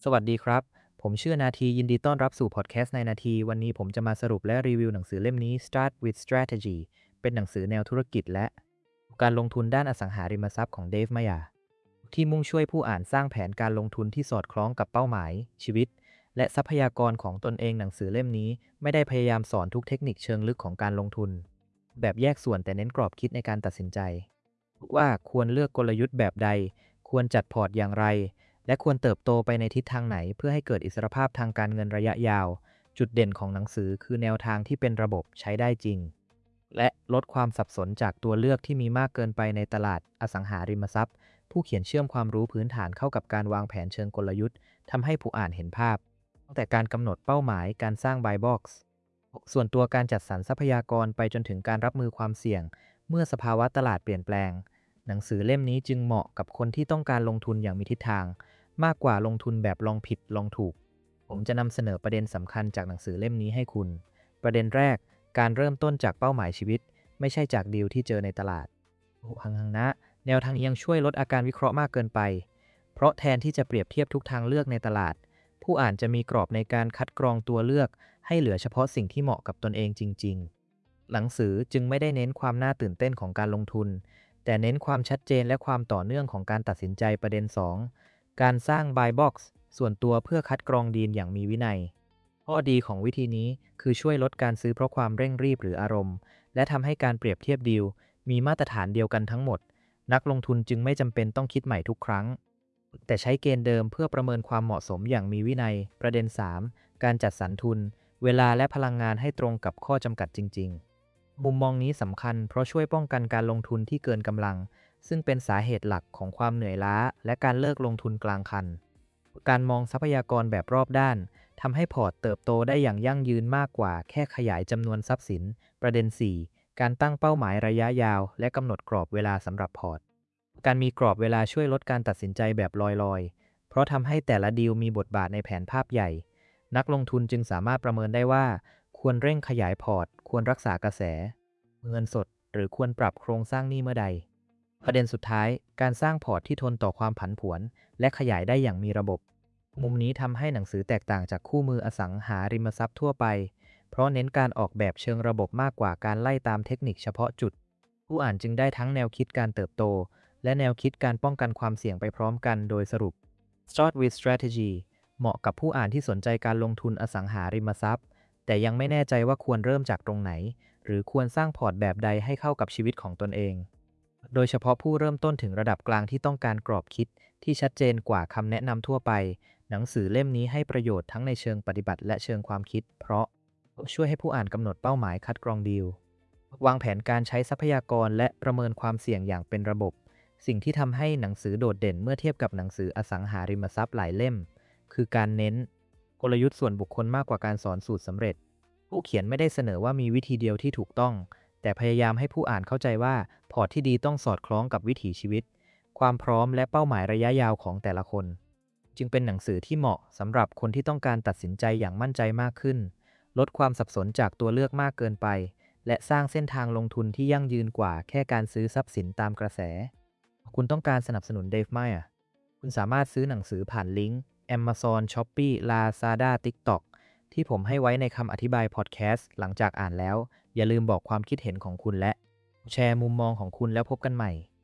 สวัสดีครับ ผมชื่อนาทียินดีต้อนรับสู่พอดแคสต์ในนาทีวันนี้ผมจะมาสรุปและรีวิวหนังสือเล่มนี้ Start with Strategy เป็นหนังสือแนวธุรกิจและการลงทุนด้านอสังหาริมทรัพย์ของเดฟมายาที่มุ่งช่วยผู้อ่านสร้างแผนการลงทุนที่สอดคล้องกับเป้าหมายชีวิตและทรัพยากรของตนเองหนังสือเล่มนี้ไม่ได้พยายามสอนทุกเทคนิคเชิงลึกของการลงทุนแบบแยกส่วนแต่เน้นกรอบคิดในการตัดสินใจว่าควรเลือกกลยุทธ์แบบใดควรจัดพอร์ตอย่างไรและควรเติบโตไปในทิศทางไหนเพื่อให้เกิดอิสรภาพทางการเงินระยะยาวจุดเด่นของหนังสือคือแนวทางที่เป็นระบบใช้ได้จริงและลดความสับสนจากตัวเลือกที่มีมากเกินไปในตลาดอสังหาริมทรัพย์ผู้เขียนเชื่อมความรู้พื้นฐานเข้ากับการวางแผนเชิงกลยุทธ์ทำให้ผู้อ่านเห็นภาพตั้งแต่การกำหนดเป้าหมายการสร้าง Buy Box ส่วนตัวการจัดสรรทรัพยากรไปจนถึงการรับมือความเสี่ยงเมื่อสภาวะตลาดเปลี่ยนแปลงหนังสือเล่มนี้จึงเหมาะกับคนที่ต้องการลงทุนอย่างมีทิศทางมากกว่าลงทุนแบบลองผิดลองถูกผมจะนำเสนอประเด็นสำคัญจากหนังสือเล่มนี้ให้คุณประเด็นแรกการเริ่มต้นจากเป้าหมายชีวิตไม่ใช่จากดีลที่เจอในตลาดหังนะแนวทางนี้ยังช่วยลดอาการวิเคราะห์มากเกินไปเพราะแทนที่จะเปรียบเทียบทุกทางเลือกในตลาดผู้อ่านจะมีกรอบในการคัดกรองตัวเลือกให้เหลือเฉพาะสิ่งที่เหมาะกับตนเองจริงๆหนังสือจึงไม่ได้เน้นความน่าตื่นเต้นของการลงทุนแต่เน้นความชัดเจนและความต่อเนื่องของการตัดสินใจประเด็น2การสร้าง Buy Box ส่วนตัวเพื่อคัดกรองดีลอย่างมีวินัยข้อดีของวิธีนี้คือช่วยลดการซื้อเพราะความเร่งรีบหรืออารมณ์และทำให้การเปรียบเทียบดีลมีมาตรฐานเดียวกันทั้งหมดนักลงทุนจึงไม่จำเป็นต้องคิดใหม่ทุกครั้งแต่ใช้เกณฑ์เดิมเพื่อประเมินความเหมาะสมอย่างมีวินัยประเด็น3การจัดสรรทุนเวลาและพลังงานให้ตรงกับข้อจำกัดจริงๆมุมมองนี้สำคัญเพราะช่วยป้องกันการลงทุนที่เกินกำลังซึ่งเป็นสาเหตุหลักของความเหนื่อยล้าและการเลิกลงทุนกลางคันการมองทรัพยากรแบบรอบด้านทำให้พอร์ตเติบโตได้อย่างยั่งยืนมากกว่าแค่ขยายจำนวนทรัพย์สินประเด็น4การตั้งเป้าหมายระยะยาวและกำหนดกรอบเวลาสำหรับพอร์ตการมีกรอบเวลาช่วยลดการตัดสินใจแบบลอยๆเพราะทำให้แต่ละดีลมีบทบาทในแผนภาพใหญ่นักลงทุนจึงสามารถประเมินได้ว่าควรเร่งขยายพอร์ตควรรักษากระแสเงินสดหรือควรปรับโครงสร้างหนี้เมื่อใดประเด็นสุดท้ายการสร้างพอร์ตที่ทนต่อความผันผวนและขยายได้อย่างมีระบบมุมนี้ทำให้หนังสือแตกต่างจากคู่มืออสังหาริมทรัพย์ทั่วไปเพราะเน้นการออกแบบเชิงระบบมากกว่าการไล่ตามเทคนิคเฉพาะจุดผู้อ่านจึงได้ทั้งแนวคิดการเติบโตและแนวคิดการป้องกันความเสี่ยงไปพร้อมกันโดยสรุป Start with Strategy เหมาะกับผู้อ่านที่สนใจการลงทุนอสังหาริมทรัพย์แต่ยังไม่แน่ใจว่าควรเริ่มจากตรงไหนหรือควรสร้างพอร์ตแบบใดให้เข้ากับชีวิตของตนเองโดยเฉพาะผู้เริ่มต้นถึงระดับกลางที่ต้องการกรอบคิดที่ชัดเจนกว่าคำแนะนำทั่วไปหนังสือเล่มนี้ให้ประโยชน์ทั้งในเชิงปฏิบัติและเชิงความคิดเพราะช่วยให้ผู้อ่านกำหนดเป้าหมายคัดกรองดีลวางแผนการใช้ทรัพยากรและประเมินความเสี่ยงอย่างเป็นระบบสิ่งที่ทำให้หนังสือโดดเด่นเมื่อเทียบกับหนังสืออสังหาริมทรัพย์หลายเล่มคือการเน้นกลยุทธ์ส่วนบุคคลมากกว่าการสอนสูตรสำเร็จผู้เขียนไม่ได้เสนอว่ามีวิธีเดียวที่ถูกต้องแต่พยายามให้ผู้อ่านเข้าใจว่าพอร์ตที่ดีต้องสอดคล้องกับวิถีชีวิตความพร้อมและเป้าหมายระยะยาวของแต่ละคนจึงเป็นหนังสือที่เหมาะสำหรับคนที่ต้องการตัดสินใจอย่างมั่นใจมากขึ้นลดความสับสนจากตัวเลือกมากเกินไปและสร้างเส้นทางลงทุนที่ยั่งยืนกว่าแค่การซื้อทรัพย์สินตามกระแสคุณต้องการสนับสนุนเดฟไมร์คุณสามารถซื้อหนังสือผ่านลิงก์ Amazon Shopee Lazada TikTok ที่ผมให้ไว้ในคำอธิบายพอดแคสต์หลังจากอ่านแล้วอย่าลืมบอกความคิดเห็นของคุณและแชร์มุมมองของคุณแล้วพบกันใหม่